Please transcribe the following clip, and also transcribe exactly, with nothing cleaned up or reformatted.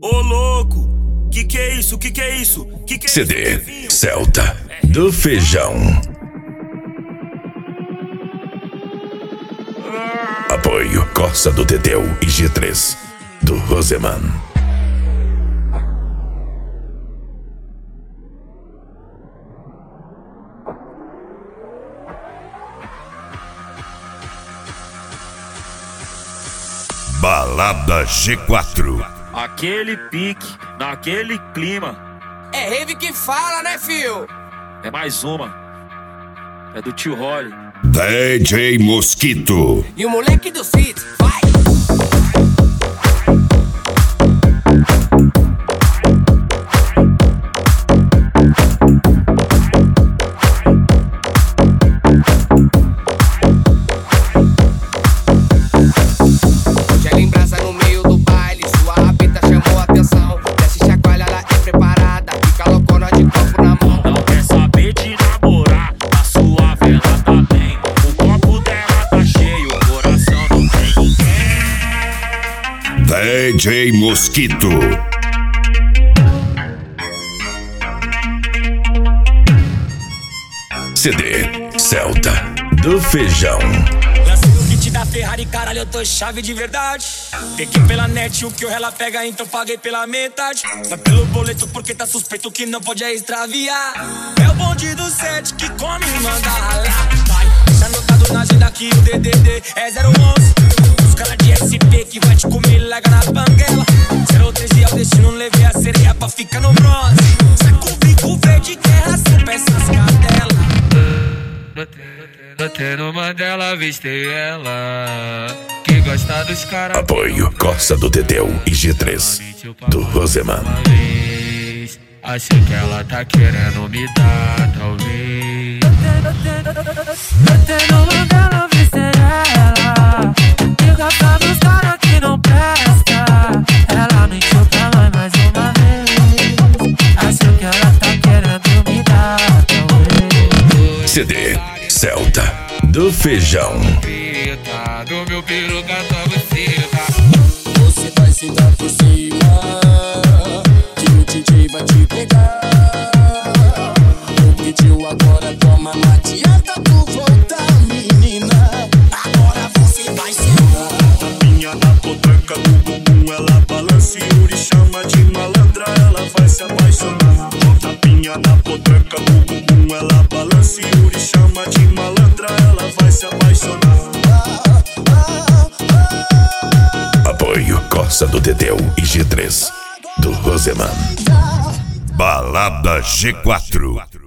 Ô louco, que que é isso, que que é isso? Que que é C D Celta do Feijão. Apoio Corsa do Teteu e G três do Roseman. Balada G quatro. Aquele pique, naquele clima. É rave que fala, né, fio? É mais uma. É do tio Holly. D J Mosquito. E o moleque do sítio, vai! D J Mosquito. C D Celta do Feijão. Lancei o kit da Ferrari, caralho, eu tô chave de verdade. Peguei pela net o que o ela pega, então paguei pela metade. Vai pelo boleto porque tá suspeito que não pode é extraviar. É o bonde do sete que come e manda ralar. Vai, deixa anotado na agenda que o D D D é zero onze. Os caras de S P que vai te comer, larga na banguela. zero treze é o destino, levei a sereia pra ficar no bronze. Saco o bico verde, guerra, super essas cadelas. Botei no Mandela, avistei ela que gosta dos caras. Apoio Corsa do Teteu e G três do Roseman. Acho que ela tá querendo me dar, talvez. Botei no Mandela, avistei ela que gosta dos caras que não presta. Ela mentiu pra nós mais uma vez. Acho que ela tá querendo me dar, talvez. C D Celta do Feijão. Do meu peru canta buceta. Você vai sentar por cima, que o D J vai te pegar. O pediu agora, toma, não adianta tu voltar, menina. Agora você vai sentar. Tapinha na potranca do bumbum, ela balança e Yuri chama de malandra, ela vai se apaixonar. Tapinha na potranca do bumbum, ela balança e Yuri chama de malandra, ela vai se apaixonar. Apoio Corsa do Teteu e G três do Roseman. Balada G quatro.